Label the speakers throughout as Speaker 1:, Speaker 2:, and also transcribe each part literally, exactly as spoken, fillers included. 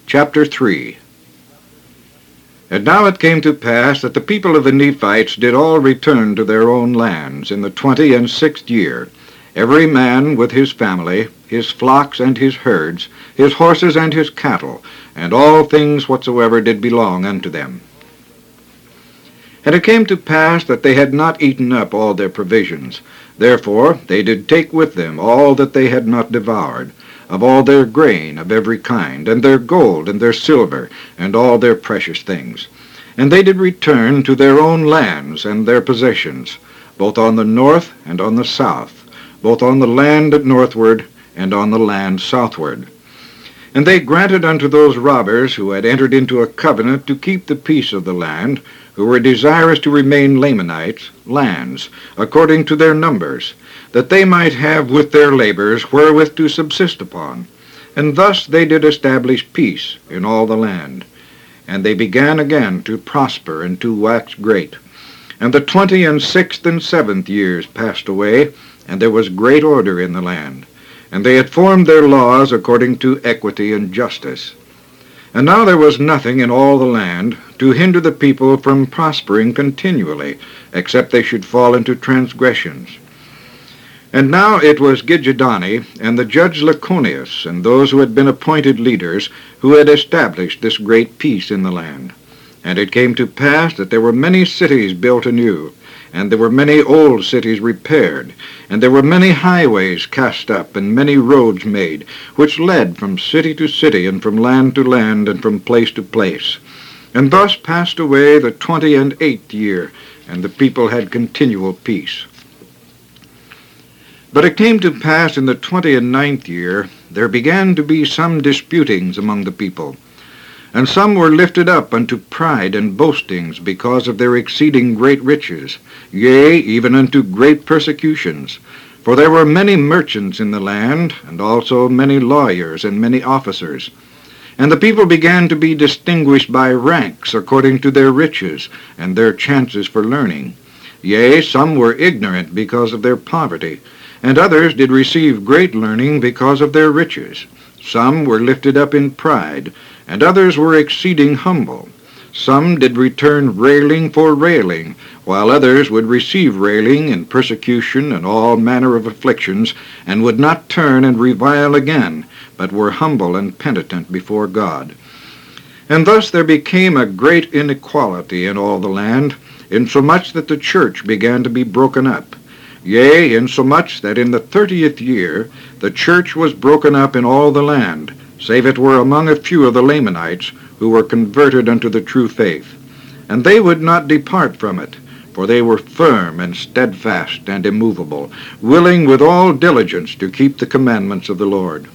Speaker 1: Chapter three. And now it came to pass that the people of the Nephites did all return to their own lands in the twenty and sixth year, every man with his family, his flocks and his herds, his horses and his cattle, and all things whatsoever did belong unto them. And it came to pass that they had not eaten up all their provisions. Therefore they did take with them all that they had not devoured, of all their grain of every kind, and their gold, and their silver, and all their precious things. And they did return to their own lands and their possessions, both on the north and on the south, both on the land northward and on the land southward. And they granted unto those robbers who had entered into a covenant to keep the peace of the land, who were desirous to remain Lamanites, lands, according to their numbers, that they might have with their labors wherewith to subsist upon. And thus they did establish peace in all the land. And they began again to prosper and to wax great. And the twenty and sixth and seventh years passed away, and there was great order in the land. And they had formed their laws according to equity and justice. And now there was nothing in all the land to hinder the people from prospering continually, except they should fall into transgressions. And now it was Gidgiddoni and the judge Laconius, and those who had been appointed leaders, who had established this great peace in the land. And it came to pass that there were many cities built anew, and there were many old cities repaired, and there were many highways cast up, and many roads made, which led from city to city, and from land to land, and from place to place. And thus passed away the twenty and eighth year, and the people had continual peace. But it came to pass in the twenty and ninth year, there began to be some disputings among the people. And some were lifted up unto pride and boastings because of their exceeding great riches, yea, even unto great persecutions. For there were many merchants in the land, and also many lawyers and many officers. And the people began to be distinguished by ranks according to their riches and their chances for learning. Yea, some were ignorant because of their poverty, and others did receive great learning because of their riches. Some were lifted up in pride, and others were exceeding humble. Some did return railing for railing, while others would receive railing and persecution and all manner of afflictions, and would not turn and revile again, but were humble and penitent before God. And thus there became a great inequality in all the land, insomuch that the church began to be broken up. Yea, insomuch that in the thirtieth year the church was broken up in all the land, save it were among a few of the Lamanites, who were converted unto the true faith. And they would not depart from it, for they were firm and steadfast and immovable, willing with all diligence to keep the commandments of the Lord.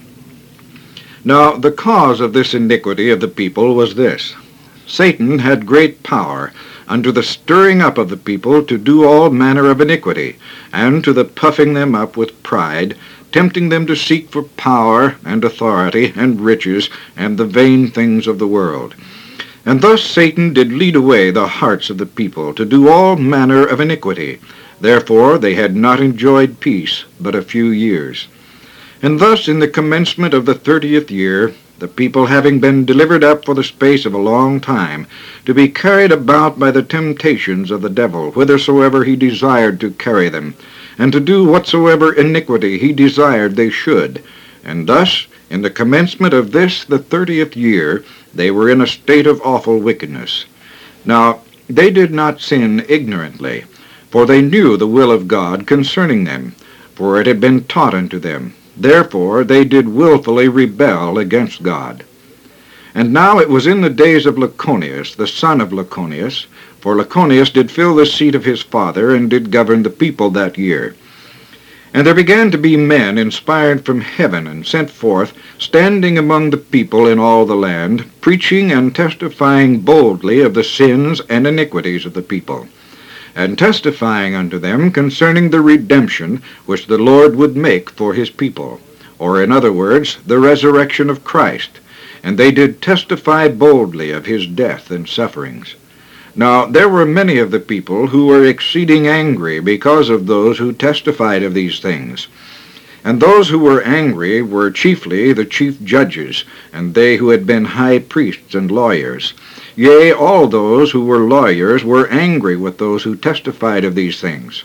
Speaker 1: Now the cause of this iniquity of the people was this: Satan had great power unto the stirring up of the people to do all manner of iniquity, and to the puffing them up with pride, tempting them to seek for power and authority and riches and the vain things of the world. And thus Satan did lead away the hearts of the people to do all manner of iniquity. Therefore they had not enjoyed peace but a few years. And thus in the commencement of the thirtieth year, the people having been delivered up for the space of a long time, to be carried about by the temptations of the devil, whithersoever he desired to carry them, and to do whatsoever iniquity he desired they should. And thus, in the commencement of this the thirtieth year, they were in a state of awful wickedness. Now they did not sin ignorantly, for they knew the will of God concerning them, for it had been taught unto them. Therefore they did wilfully rebel against God. And now it was in the days of Laconius, the son of Laconius, for Laconius did fill the seat of his father, and did govern the people that year. And there began to be men inspired from heaven, and sent forth, standing among the people in all the land, preaching and testifying boldly of the sins and iniquities of the people, and testifying unto them concerning the redemption which the Lord would make for his people, or in other words, the resurrection of Christ. And they did testify boldly of his death and sufferings. Now there were many of the people who were exceeding angry because of those who testified of these things. And those who were angry were chiefly the chief judges, and they who had been high priests and lawyers. Yea, all those who were lawyers were angry with those who testified of these things.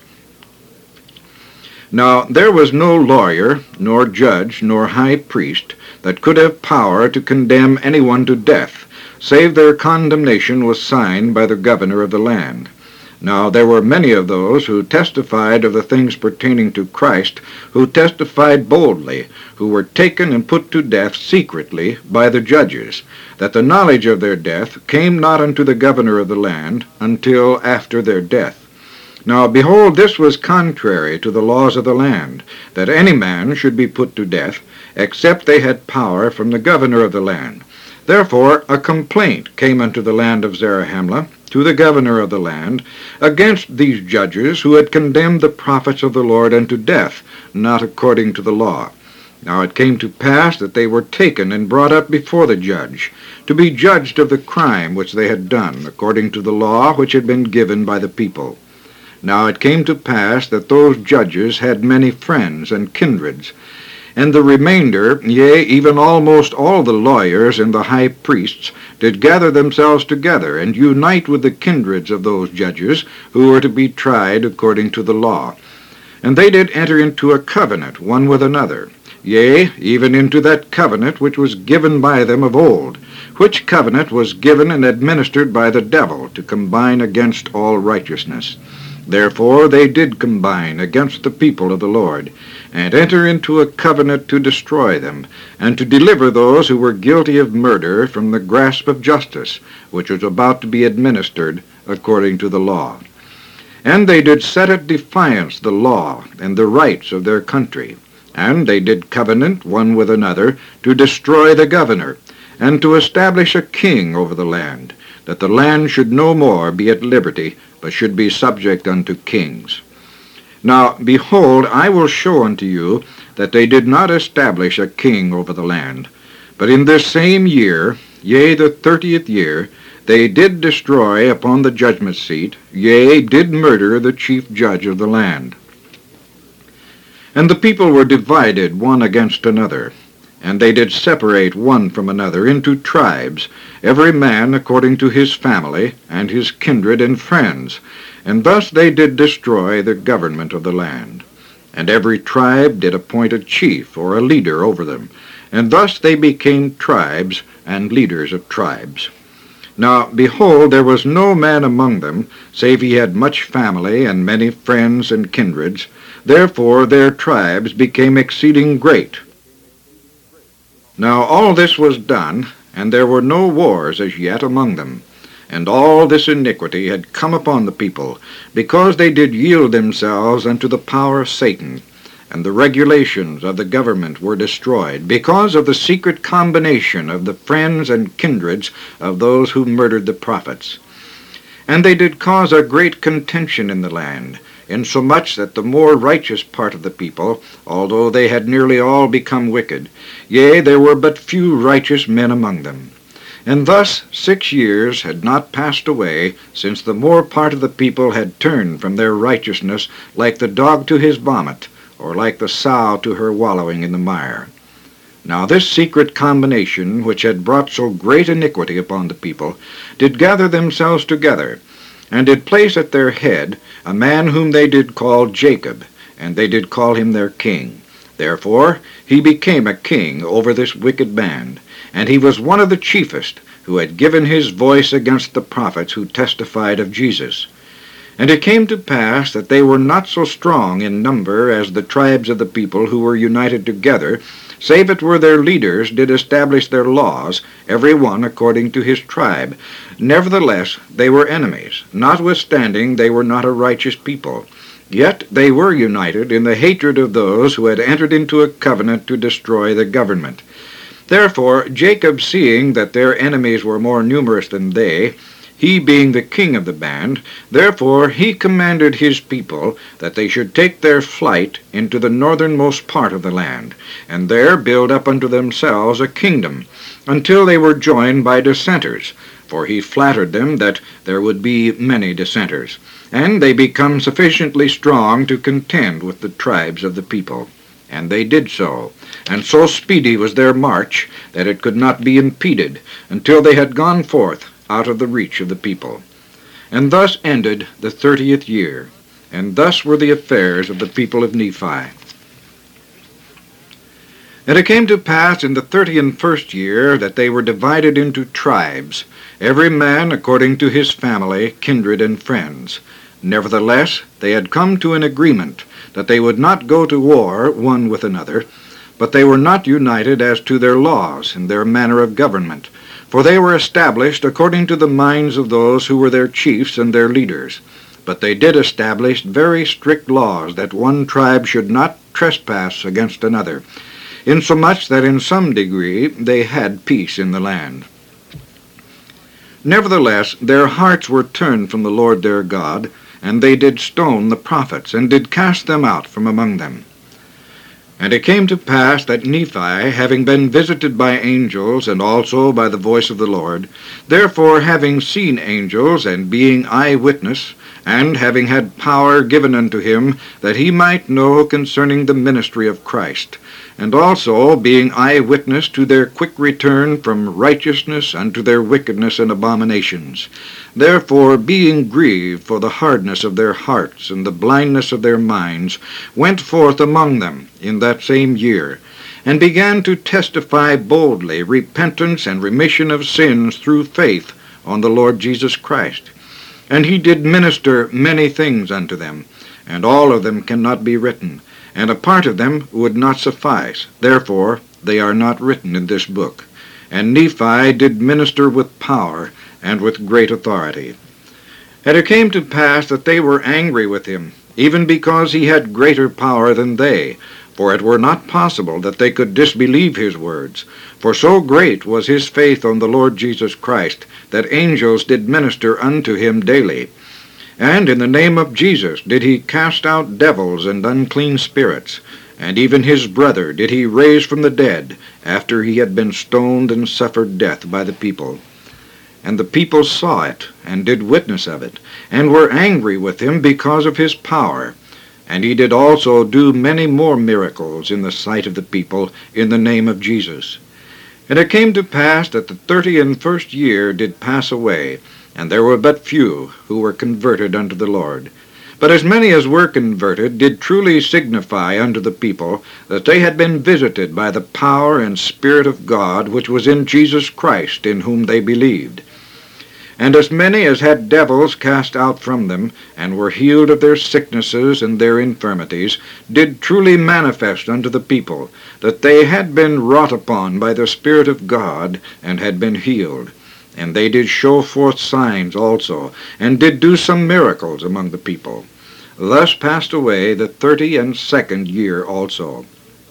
Speaker 1: Now there was no lawyer, nor judge, nor high priest, that could have power to condemn anyone to death, save their condemnation was signed by the governor of the land. Now there were many of those who testified of the things pertaining to Christ, who testified boldly, who were taken and put to death secretly by the judges, that the knowledge of their death came not unto the governor of the land until after their death. Now behold, this was contrary to the laws of the land, that any man should be put to death, except they had power from the governor of the land. Therefore a complaint came unto the land of Zarahemla, to the governor of the land, against these judges who had condemned the prophets of the Lord unto death, not according to the law. Now it came to pass that they were taken and brought up before the judge, to be judged of the crime which they had done, according to the law which had been given by the people. Now it came to pass that those judges had many friends and kindreds, and the remainder, yea, even almost all the lawyers and the high priests, did gather themselves together, and unite with the kindreds of those judges, who were to be tried according to the law. And they did enter into a covenant one with another, yea, even into that covenant which was given by them of old, which covenant was given and administered by the devil, to combine against all righteousness. Therefore they did combine against the people of the Lord, and enter into a covenant to destroy them, and to deliver those who were guilty of murder from the grasp of justice, which was about to be administered according to the law. And they did set at defiance the law and the rights of their country, and they did covenant one with another to destroy the governor, and to establish a king over the land, that the land should no more be at liberty, but should be subject unto kings. Now, behold, I will show unto you that they did not establish a king over the land, but in this same year, yea, the thirtieth year, they did destroy upon the judgment seat, yea, did murder the chief judge of the land. And the people were divided one against another, and they did separate one from another into tribes, every man according to his family, and his kindred and friends, and thus they did destroy the government of the land. And every tribe did appoint a chief or a leader over them, and thus they became tribes and leaders of tribes. Now, behold, there was no man among them, save he had much family and many friends and kindreds. Therefore their tribes became exceeding great. Now all this was done, and there were no wars as yet among them. And all this iniquity had come upon the people, because they did yield themselves unto the power of Satan, and the regulations of the government were destroyed, because of the secret combination of the friends and kindreds of those who murdered the prophets. And they did cause a great contention in the land, insomuch that the more righteous part of the people, although they had nearly all become wicked, yea, there were but few righteous men among them. And thus six years had not passed away, since the more part of the people had turned from their righteousness, like the dog to his vomit, or like the sow to her wallowing in the mire. Now this secret combination, which had brought so great iniquity upon the people, did gather themselves together, and did place at their head a man whom they did call Jacob, and they did call him their king. Therefore he became a king over this wicked band, and he was one of the chiefest, who had given his voice against the prophets who testified of Jesus. And it came to pass that they were not so strong in number as the tribes of the people who were united together, save it were their leaders did establish their laws, every one according to his tribe. Nevertheless they were enemies, notwithstanding they were not a righteous people. Yet they were united in the hatred of those who had entered into a covenant to destroy the government. Therefore Jacob, seeing that their enemies were more numerous than they, he being the king of the band, therefore he commanded his people that they should take their flight into the northernmost part of the land, and there build up unto themselves a kingdom, until they were joined by dissenters, for he flattered them that there would be many dissenters, and they become sufficiently strong to contend with the tribes of the people. And they did so, and so speedy was their march that it could not be impeded until they had gone forth out of the reach of the people. And thus ended the thirtieth year, and thus were the affairs of the people of Nephi. And it came to pass in the thirty and first year that they were divided into tribes, every man according to his family, kindred, and friends. Nevertheless, they had come to an agreement that they would not go to war one with another, but they were not united as to their laws and their manner of government, for they were established according to the minds of those who were their chiefs and their leaders. But they did establish very strict laws that one tribe should not trespass against another, insomuch that in some degree they had peace in the land. Nevertheless, their hearts were turned from the Lord their God, and they did stone the prophets, and did cast them out from among them. And it came to pass that Nephi, having been visited by angels, and also by the voice of the Lord, therefore having seen angels, and being eyewitness, and having had power given unto him, that he might know concerning the ministry of Christ, and also being eyewitness to their quick return from righteousness unto their wickedness and abominations. Therefore, being grieved for the hardness of their hearts and the blindness of their minds, went forth among them in that same year, and began to testify boldly repentance and remission of sins through faith on the Lord Jesus Christ. And he did minister many things unto them, and all of them cannot be written, and a part of them would not suffice. Therefore they are not written in this book. And Nephi did minister with power and with great authority. And it came to pass that they were angry with him, even because he had greater power than they, for it were not possible that they could disbelieve his words. For so great was his faith on the Lord Jesus Christ, that angels did minister unto him daily. And in the name of Jesus did he cast out devils and unclean spirits, and even his brother did he raise from the dead, after he had been stoned and suffered death by the people. And the people saw it, and did witness of it, and were angry with him because of his power. And he did also do many more miracles in the sight of the people in the name of Jesus. And it came to pass that the thirty and first year did pass away, and there were but few who were converted unto the Lord. But as many as were converted did truly signify unto the people that they had been visited by the power and Spirit of God which was in Jesus Christ, in whom they believed. And as many as had devils cast out from them, and were healed of their sicknesses and their infirmities, did truly manifest unto the people that they had been wrought upon by the Spirit of God, and had been healed. And they did show forth signs also, and did do some miracles among the people. Thus passed away the thirty and second year also.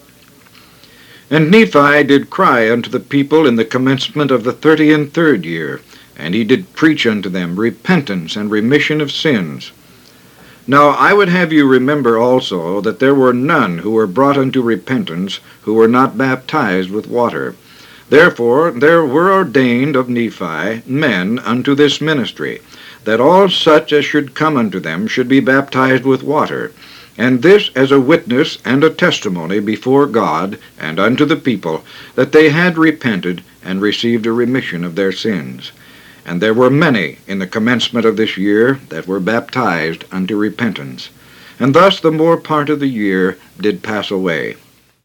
Speaker 1: And Nephi did cry unto the people in the commencement of the thirty and third year, and he did preach unto them repentance and remission of sins. Now I would have you remember also that there were none who were brought unto repentance who were not baptized with water. Therefore there were ordained of Nephi men unto this ministry, that all such as should come unto them should be baptized with water, and this as a witness and a testimony before God and unto the people, that they had repented and received a remission of their sins. And there were many in the commencement of this year that were baptized unto repentance. And thus the more part of the year did pass away.